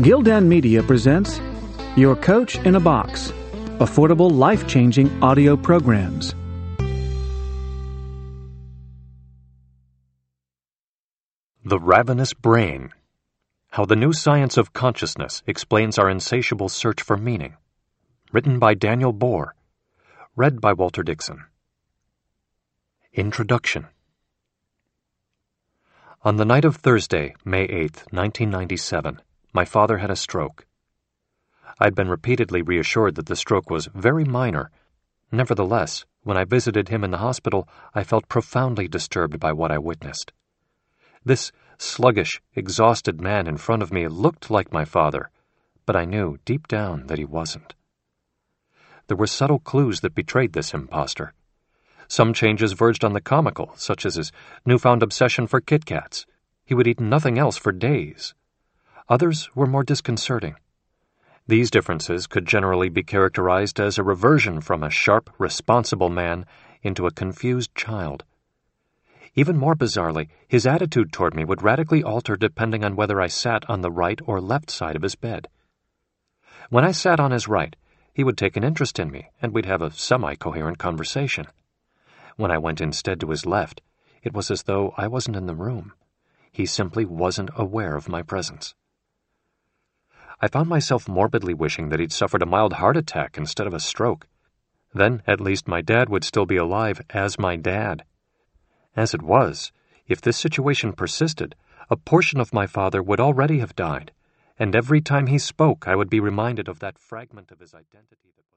Gildan Media presents Your Coach in a Box, affordable, life-changing audio programs. The Ravenous Brain. How the New Science of Consciousness Explains Our Insatiable Search for Meaning. Written by Daniel Bohr. Read by Walter Dixon. Introduction. On the night of Thursday, May 8, 1997, my father had a stroke. I'd been repeatedly reassured that the stroke was very minor. Nevertheless, when I visited him in the hospital, I felt profoundly disturbed by what I witnessed. This sluggish, exhausted man in front of me looked like my father, but I knew deep down that he wasn't. There were subtle clues that betrayed this impostor. Some changes verged on the comical, such as his newfound obsession for Kit Kats. He would eat nothing else for days. Others were more disconcerting. These differences could generally be characterized as a reversion from a sharp, responsible man into a confused child. Even more bizarrely, his attitude toward me would radically alter depending on whether I sat on the right or left side of his bed. When I sat on his right, he would take an interest in me, and we'd have a semi-coherent conversation. When I went instead to his left, it was as though I wasn't in the room. He simply wasn't aware of my presence. I found myself morbidly wishing that he'd suffered a mild heart attack instead of a stroke. Then, at least, my dad would still be alive as my dad. As it was, if this situation persisted, a portion of my father would already have died, and every time he spoke I would be reminded of that fragment of his identity that was